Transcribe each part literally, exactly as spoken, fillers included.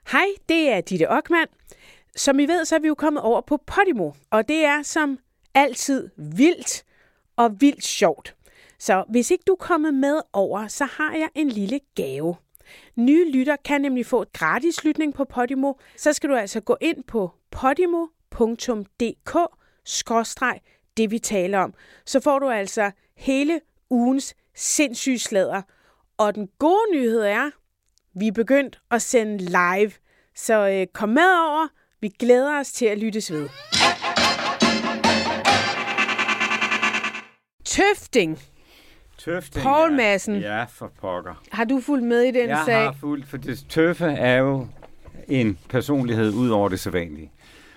Hej, det er Ditte Okman. Som I ved, så er vi jo kommet over på Podimo, og det er som altid vildt og vildt sjovt. Så hvis ikke du er kommet med over, så har jeg en lille gave. Nye lytter kan nemlig få et gratis lytning på Podimo. Så skal du altså gå ind på podimo punktum d k skråstreg det vi taler om. Så får du altså hele ugens sindssyge sladder. Og den gode nyhed er, vi er begyndt at sende live. Så øh, kom med over. Vi glæder os til at lyttes ved. Tøfting. Tøfting, Poul Madsen. Ja, for pokker. Har du fulgt med i den jeg sag? Jeg har fulgt, for det, Tøffe er jo en personlighed ud over det sædvanlige.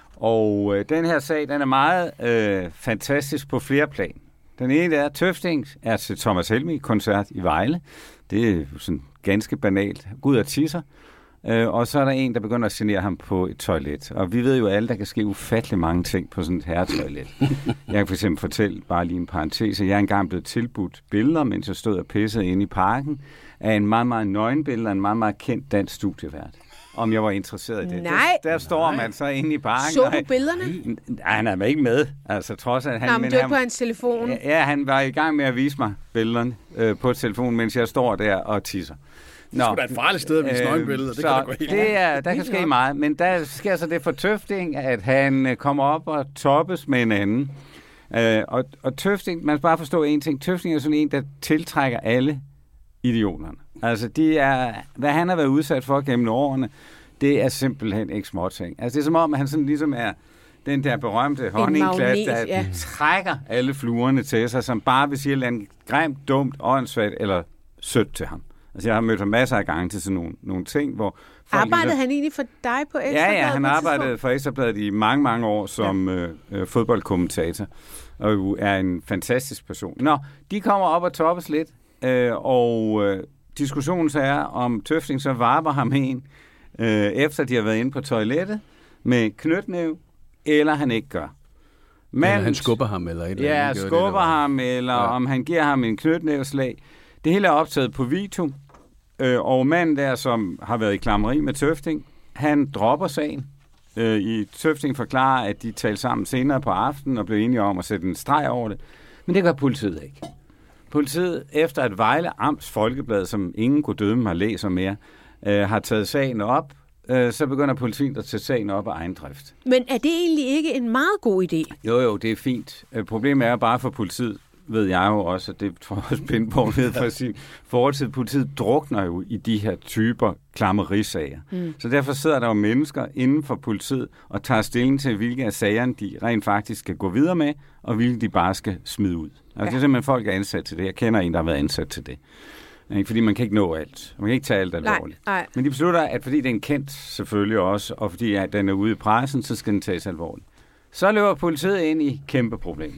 Og øh, den her sag, den er meget øh, fantastisk på flere plan. Den ene er, Tøfting er til Thomas Helmig-koncert i Vejle. Det er sådan ganske banalt. Gud og tisser. Øh, og så er der en, der begynder at genere ham på et toilet. Og vi ved jo alle, der kan ske ufattelig mange ting på sådan et herretoilet. Jeg kan for eksempel fortælle, bare lige en parentes, at jeg er engang blevet tilbudt billeder, mens jeg stod og pissede inde i parken, af en meget, meget nøgenbillede af en meget, meget kendt dansk studievært. Om jeg var interesseret i det. Nej. Der, der står Nej. man så inde i parken. Så du billederne? Nej, han er ikke med. Altså, trods at han... Nå, men det var på hans telefon. Ja, ja, han var i gang med at vise mig billederne øh, på telefonen, mens jeg står der og tisser. Nå, det er et farligt sted at vise nøgenbilleder. Det kan der gå helt det er, der kan ske meget, men der sker så det for Tøfting, at han kommer op og toppes med en anden. Øh, og, og Tøfting, man skal bare forstå en ting, Tøfting er sådan en, der tiltrækker alle idioterne. Altså, de er, hvad han har været udsat for gennem årene, det er simpelthen ikke småting. Altså, det er som om, at han sådan ligesom er den der berømte honningklat, der ja. trækker alle fluerne til sig, som bare vil sige et eller andet grimt, dumt, åndssvagt eller sødt til ham. Altså, jeg har mødt ham masser af gange til sådan nogle, nogle ting, hvor... Arbejdede ligesom... han egentlig for dig på Ekstrabladet? Ja, ja, han arbejdede for Ekstrabladet i mange, mange år som ja. øh, fodboldkommentator, og er en fantastisk person. Nå, de kommer op og toppes lidt, øh, og øh, diskussionen så er, om Tøfting så varper ham en, øh, efter de har været inde på toilettet, med knytnæve, eller han ikke gør. Men eller han skubber ham, eller et eller andet. Ja, skubber det, ham, eller ja. om han giver ham en knytnæveslag. Det hele er optaget på video, øh, og manden der, som har været i klammeri med Tøfting, han dropper sagen. Øh, i Tøfting forklarer, at de talte sammen senere på aftenen og blev enige om at sætte en streg over det. Men det gør politiet ikke. Politiet, efter at Vejle Amts Folkeblad, som ingen kunne dømme har læser mere, øh, har taget sagen op, øh, så begynder politiet at tage sagen op af egen drift. Men er det egentlig ikke en meget god idé? Jo, jo, det er fint. Øh, problemet er bare for politiet, ved jeg jo også, at det tror jeg også Pindborg ved fra sin fortid. Politiet drukner jo i de her typer klammerisager. Mm. Så derfor sidder der jo mennesker inden for politiet og tager stilling til, hvilke af sagerne de rent faktisk skal gå videre med, og hvilke de bare skal smide ud. Altså, ja. Det er simpelthen, folk er ansat til det. Jeg kender en, der har været ansat til det. Fordi man kan ikke nå alt. Man kan ikke tage alt alvorligt. Nej, nej. Men de beslutter, at fordi det er en kendt selvfølgelig også, og fordi at den er ude i pressen, så skal den tages alvorligt. Så løber politiet ind i kæmpe problemer.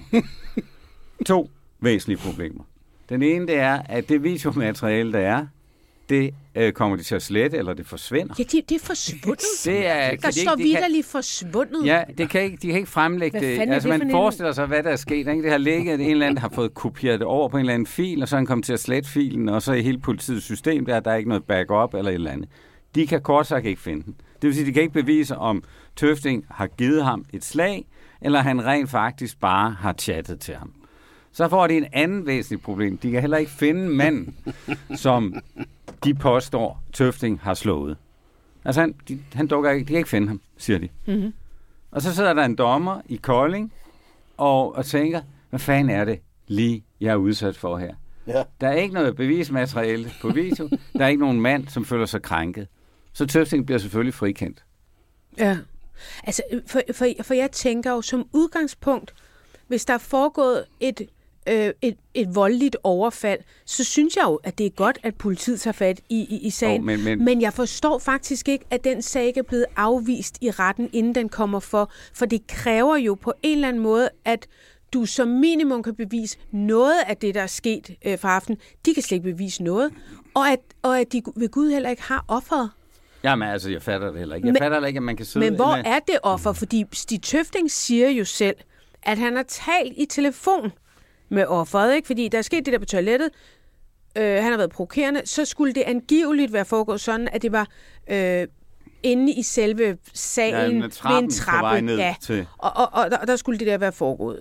To væsentlige problemer. Den ene, det er, at det videomateriale, der er, det øh, kommer de til at slette, eller det forsvinder. Ja, det, det er forsvundet. Det er, der står vitterligt forsvundet. Ja, det kan ikke, de kan ikke fremlægge det. Altså, det man forestiller sig, hvad der er sket. Ikke? Det har ligget, at en eller anden har fået kopieret det over på en eller anden fil, og så er han kommet til at slette filen, og så i hele politiets system, der, der er ikke noget backup eller et eller andet. De kan kort sagt ikke finde den. Det vil sige, de kan ikke bevise, om Tøfting har givet ham et slag, eller han rent faktisk bare har chattet til ham. Så får de en anden væsentlig problem. De kan heller ikke finde manden, som de påstår, Tøfting har slået. Altså, han, de, han dukker ikke. De kan ikke finde ham, siger de. Mm-hmm. Og så sidder der en dommer i Kolding og, og tænker, hvad fanden er det lige, jeg er udsat for her? Ja. Der er ikke noget bevismateriale på video. Der er ikke nogen mand, som føler sig krænket. Så Tøfting bliver selvfølgelig frikendt. Ja. Altså, for, for, for jeg tænker jo som udgangspunkt, hvis der er foregået et Øh, et, et voldeligt overfald, så synes jeg jo, at det er godt, at politiet tager fat i, i, i sagen. Oh, men, men... men jeg forstår faktisk ikke, at den sag ikke er blevet afvist i retten, inden den kommer for. For det kræver jo på en eller anden måde, at du som minimum kan bevise noget af det, der er sket øh, for aften. De kan slet ikke bevise noget. Og at, og at de ved Gud heller ikke har offeret. Jamen altså, jeg fatter det heller ikke. Jeg men, fatter heller ikke, at man kan sidde... Men hvor er det offer? Fordi Stig Tøfting siger jo selv, at han har talt i telefon med offeret, ikke? Fordi der er sket det der på toilettet, øh, han har været provokerende, så skulle det angiveligt være foregået sådan, at det var øh, inde i selve salen ja, med en trappe. Ned ja. til. Og, og, og, og der skulle det der være foregået.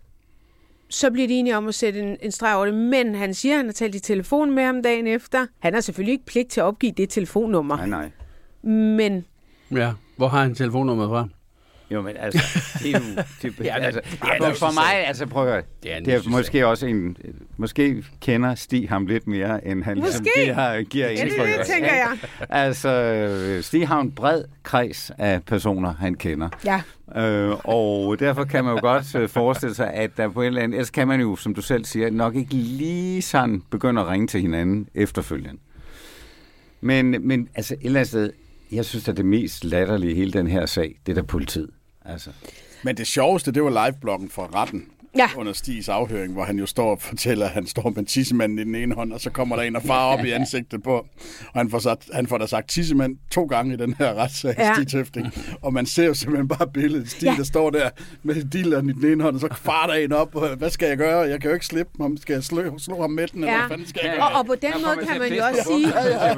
Så bliver de enige om at sætte en, en streg over det, men han siger, at han har talt i telefon med ham dagen efter. Han har selvfølgelig ikke pligt til at opgive det telefonnummer. Nej, nej. Men... Ja, hvor har han telefonnummeret fra? Jo, men altså, det er jo... Det, ja, altså, ja, for, for mig, altså prøv at høre, det er, det er måske også en... Måske kender Stig ham lidt mere, end han ligesom giver, giver indtryk. Ja, det, det tænker jeg. Altså, Stig har en bred kreds af personer, han kender. Ja. Øh, og derfor kan man jo godt forestille sig, at der på et eller andet... Ellers kan man jo, som du selv siger, nok ikke lige sådan begynde at ringe til hinanden efterfølgende. Men, men altså, et eller andet sted, jeg synes, at det mest latterlige i hele den her sag, det er der politiet. Altså. Men det sjoveste, det var livebloggen fra retten. Ja. Under Stigs afhøring, hvor han jo står og fortæller, at han står med tissemanden i den ene hånd, og så kommer der en og far op i ansigtet på. Og han får, sagt, han får da sagt tissemand to gange i den her retssag, ja. Stig Tøfting. Og man ser jo simpelthen bare billedet. Stig, ja. Der står der med dilleren i den ene hånd, og så far der en op. Og, hvad skal jeg gøre? Jeg kan jo ikke slippe ham. Skal jeg slå, slå ham med den? Ja. Eller hvad fanden skal jeg gøre? Og, og på den måde kan man jo også sige,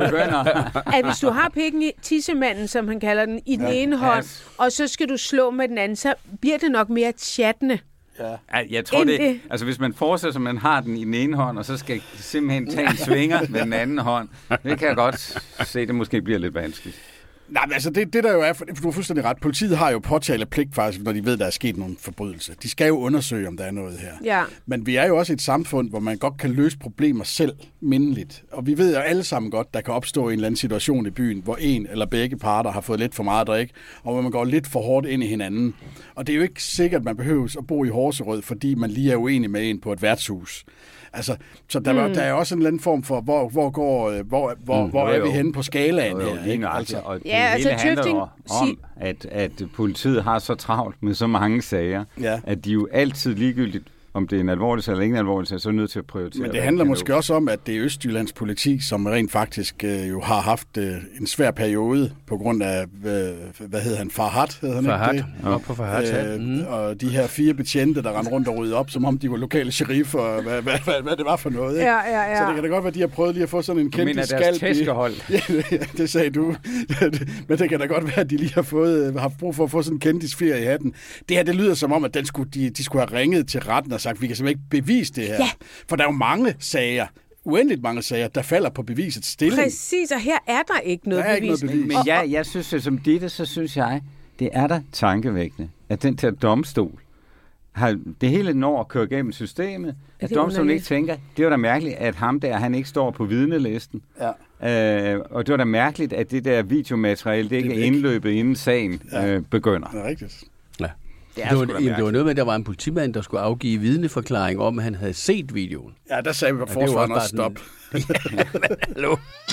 at hvis du har pikken i tissemanden, som han kalder den, i den ja. ene hånd, og så skal du slå med den anden, så bliver det nok mere chattende. Ja. Jeg tror det, det, altså hvis man forestiller sig, at man har den i den ene hånd, og så skal simpelthen tage en svinger med den anden hånd, det kan jeg godt se, det måske bliver lidt vanskeligt. Nej, men altså det, det der jo er, for du har fuldstændig ret, politiet har jo påtalepligt faktisk, når de ved, der er sket nogle forbrydelser. De skal jo undersøge, om der er noget her. Ja. Men vi er jo også et samfund, hvor man godt kan løse problemer selv mindeligt. Og vi ved jo alle sammen godt, der kan opstå en eller anden situation i byen, hvor en eller begge parter har fået lidt for meget drik, og hvor man går lidt for hårdt ind i hinanden. Og det er jo ikke sikkert, at man behøver at bo i Horserød, fordi man lige er uenig med en på et værtshus. Altså, så der, mm. der er også en eller anden form for, hvor, hvor, går, hvor, hvor, mm, hvor er vi henne på skalaen jo, jo, her? Ikke? Altså, og det ja, altså, hele handler Tøfting, om, at, at politiet har så travlt med så mange sager, ja. At de jo altid ligegyldigt, om det er en alvorlig eller ikke en alvorlig sag, så er nødt til at prioritere. Men det handler måske jo. også om, at det er Østjyllands politi, som rent faktisk øh, jo har haft øh, en svær periode på grund af, øh, hvad hedder han, Farhat? Hedder han Farhat, ikke ja, på Farhat, ja. Øh, mm. Og de her fire betjente, der rendte rundt og ryddede op, som om de var lokale sheriffer, og hvad, hvad, hvad, hvad det var for noget. Ikke? Ja, ja, ja. Så det kan da godt være, at de har prøvet lige at få sådan en kendt skalp. tæskehold. Ja, det sagde du. Men det kan da godt være, at de lige har fået, haft brug for at få sådan en kendisfjer i hatten. Det her, det lyder som om, at den skulle, de, de skulle have ringet til retten og sagt, vi kan simpelthen ikke bevise det her. Ja. For der er jo mange sager, uendeligt mange sager, der falder på bevisets stilling. Præcis, og her er der ikke noget der er bevis. Ikke noget bevis. Men jeg, jeg synes, som Ditte, så synes jeg, det er der tankevækkende, at den der domstol har det hele når at køre gennem systemet, at domstolen ikke tænker, det var da mærkeligt, at ham der, han ikke står på vidnelisten. Ja. Øh, og det var da mærkeligt, at det der videomateriale, det ikke det er indløbet, inden sagen ja. øh, begynder. Det er rigtigt. Ja. Det, det, var, jamen, det var noget med, at der var en politimand, der skulle afgive vidneforklaring om, at han havde set videoen. Ja, der sagde vi på forsvaren også stop. Hallo.